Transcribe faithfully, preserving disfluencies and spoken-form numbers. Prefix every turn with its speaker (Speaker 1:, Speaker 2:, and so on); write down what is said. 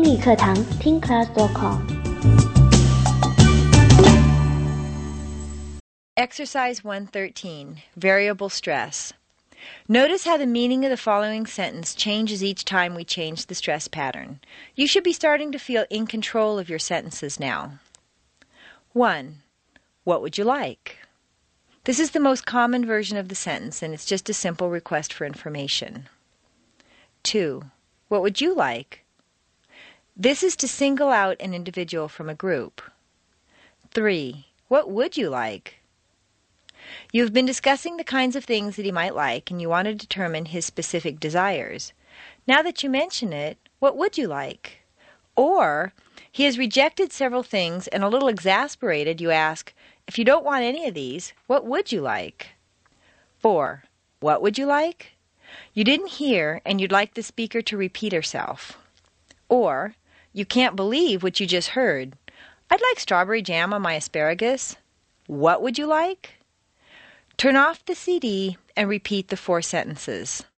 Speaker 1: 英语课堂听 class dot com。
Speaker 2: Exercise one thirteen, Variable Stress. Notice how the meaning of the following sentence changes each time we change the stress pattern. You should be starting to feel in control of your sentences now. one. What would you like? This is the most common version of the sentence, and it's just a simple request for information. two. What would you like? This is to single out an individual from a group. three. What would you like? You've been discussing the kinds of things that he might like, and you want to determine his specific desires. Now that you mention it, what would you like? Or, he has rejected several things, and a little exasperated, you ask, if you don't want any of these, what would you like? four. What would you like? You didn't hear, and you'd like the speaker to repeat herself. Or, you can't believe what you just heard. I'd like strawberry jam on my asparagus. What would you like? Turn off the C D and repeat the four sentences.